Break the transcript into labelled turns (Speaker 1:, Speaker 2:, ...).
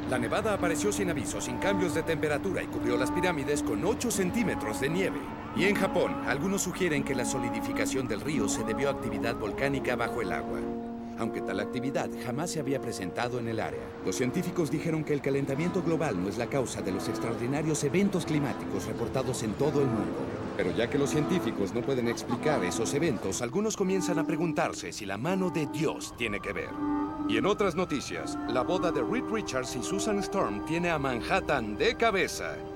Speaker 1: La nevada apareció sin aviso, sin cambios de temperatura y cubrió las pirámides con 8 centímetros de nieve. Y en Japón, algunos sugieren que la solidificación del río se debió a actividad volcánica bajo el agua. Aunque tal actividad jamás se había presentado en el área. Los científicos dijeron que el calentamiento global no es la causa de los extraordinarios eventos climáticos reportados en todo el mundo. Pero ya que los científicos no pueden explicar esos eventos, algunos comienzan a preguntarse si la mano de Dios tiene que ver. Y en otras noticias, la boda de Reed Richards y Susan Storm tiene a Manhattan de cabeza.